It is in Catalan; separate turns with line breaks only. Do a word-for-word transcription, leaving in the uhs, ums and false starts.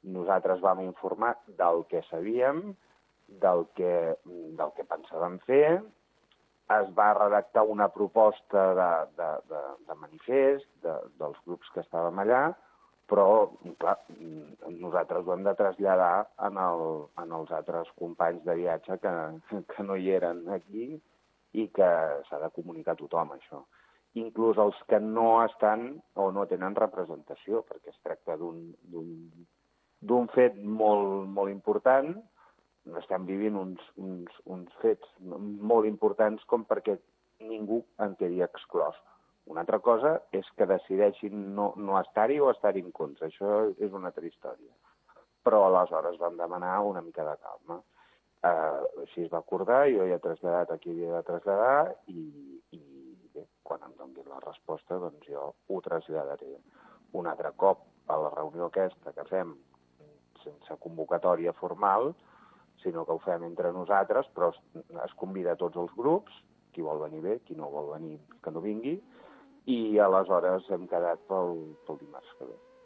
nosaltres vam informar del que sabíem, del que, del que pensàvem fer. Es va redactar una proposta de, de, de, de manifest de, dels grups que estàvem allà, però, clar, nosaltres ho hem de traslladar en, el, en els altres companys de viatge que, que no hi eren aquí i que s'ha de comunicar a tothom, això. Inclús els que no estan o no tenen representació, perquè es tracta d'un fet molt, molt important. Estem vivint uns, uns, uns fets molt importants com perquè ningú en quedi exclòs. Una altra cosa és que decideixin no, no estar-hi o estar-hi en contra. Això és una altra història. Però aleshores vam demanar una mica de calma. Uh, així es va acordar, jo ja he traslladat a qui havia de traslladar i, i bé, quan em donin la resposta, doncs jo ho traslladaré un altre cop a la reunió aquesta que fem sense convocatòria formal, sinó que ho fem entre nosaltres, però es, es convida a tots els grups, qui vol venir bé, qui no vol venir que no vingui, i aleshores hem quedat pel, pel dimarts que ve.